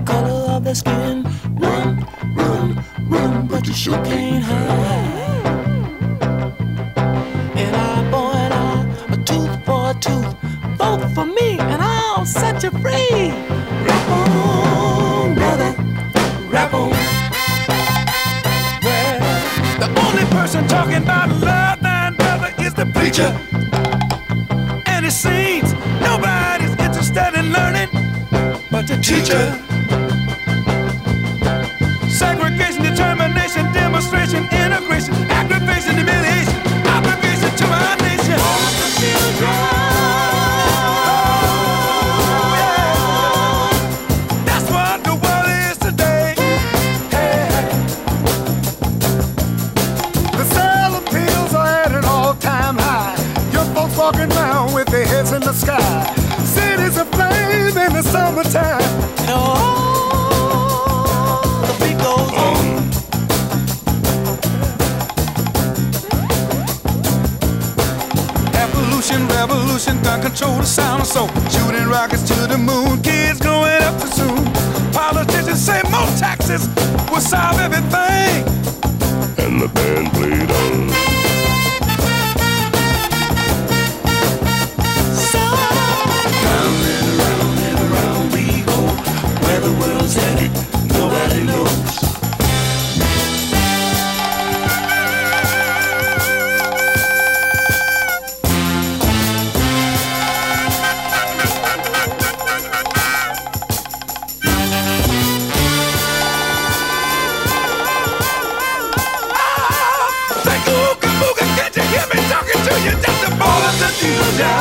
color of their skin. Run, run, run, but you sure can't hide. An eye for an eye, a tooth for a tooth. Vote for me and I'll set you free. Rap on, brother, rap on. Well, the only person talking about love, man, brother, is the preacher. And it seems nobody's interested in learning but the teacher. Segregation, determination, demonstration, integration, aggravation, humiliation, obligation to our nation. All the children. That's what the world is today. Hey. The sale of pills are at an all-time high. Young folks walking around with their heads in the sky. Cities aflame in the summertime. You know, the beat goes on. Evolution, revolution, gun control the sound of soul. Shooting rockets to the moon, kids growing up too soon. Politicians say more taxes will solve everything. And the band played on. The world's headed, nobody knows. Say ooga booga, can't you hear me talking to you? Just the ball of the future.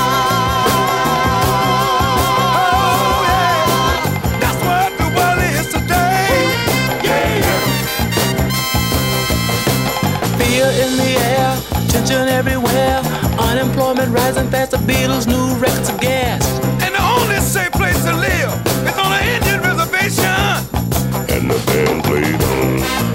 In the air, tension everywhere. Unemployment rising fast, the Beatles' new records of gas. And the only safe place to live is on an Indian reservation. And the band played on.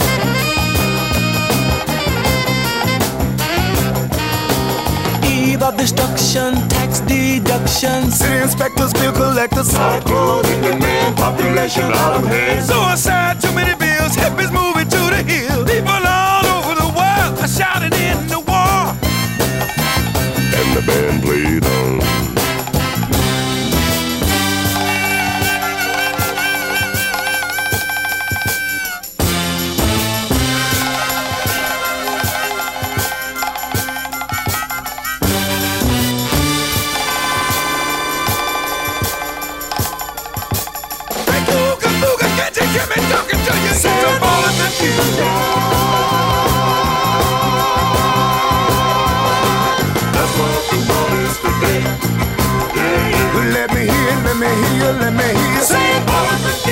Eve of destruction, tax deductions. City inspectors, bill collectors. Cyclone in the man, population out of hand. Suicide, too many bills, hippies moving to the hills. People all over the world are shouting in the war. And the band played on. Can't you hear me talking to you? It's a ball of the future. That's what the world is today. Let me hear, let me hear, let me hear. Say ball of the